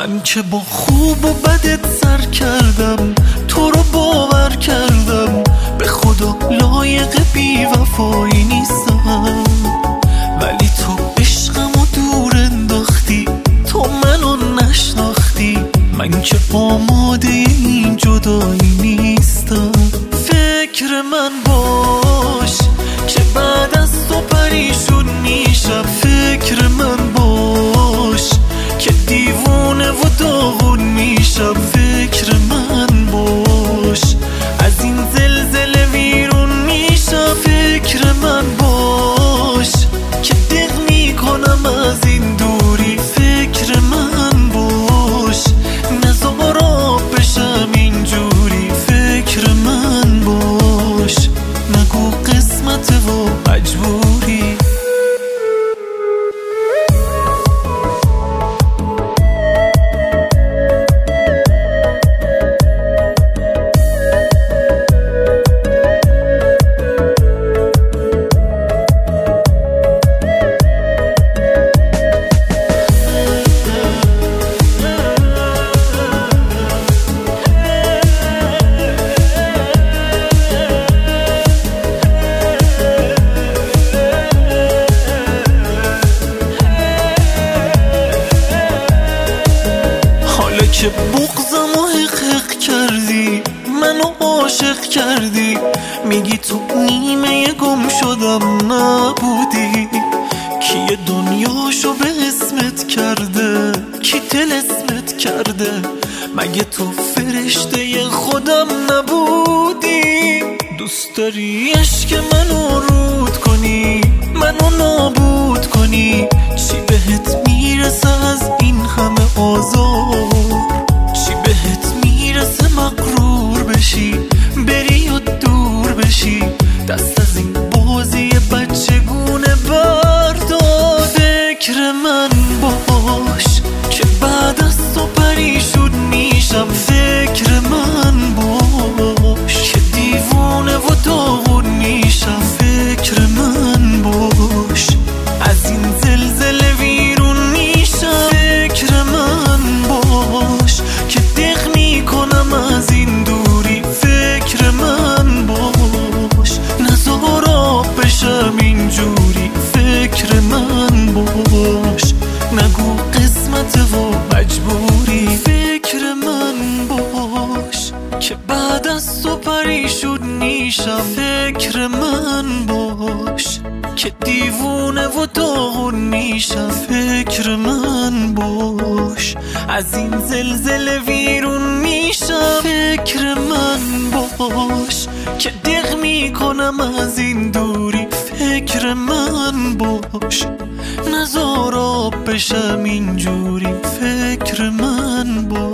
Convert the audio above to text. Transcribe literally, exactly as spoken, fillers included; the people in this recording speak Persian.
من که با خوب و بدت سر کردم، تو رو باور کردم، به خدا لایق بی وفایی نیستم. ولی تو عشقمو دور انداختی، تو منو نشناختی، من که آماده این جدایی نیستم. فکر من باش که بعد از تو پریشون میشم، فکر من باش که دیوونه و داغون میشم، فکر من باش از این زلزله ویرون میشم، فکر من باش که دق میکنم از این دوری، فکر من باش نزار آب بشم اینجوری، فکر من باش نگو قسمت و مجبوری. که بغضم و حق کردی، منو عاشق کردی، میگی تو نیمه گم شدم نبودی. کی دنیاشو به اسمت کرده، کی طلسمت کرده، مگه تو فرشته خودم نبودی؟ دوست داری عشق منو رود کنی، منو نابود کنی، چی بهت میرسه از این همه آزار؟ چی بهت میرسه مغرور بشی، بری و دور بشی، دست از این بازی بچگونه بردار. فکر من باش که بعد از تو پریشون میشم، فکر من باش که دیوونه و داغون میشم، فکر من باش از این زلزله ویرون میشم، فکر من باش که دق میکنم از این دوری، فکر من باش نزار آب بشم اینجوری، فکر من باش نگو قسمت و مجبوری. فکر من باش که بعد از تو پریشون میشم، فکر من باش که دیوونه و داغون میشم، فکر من باش از این زلزله ویرون میشم، فکر من باش که دق میکنم از این دوری، فکر من باش نزار آب بشم اینجوری، فکر من باش.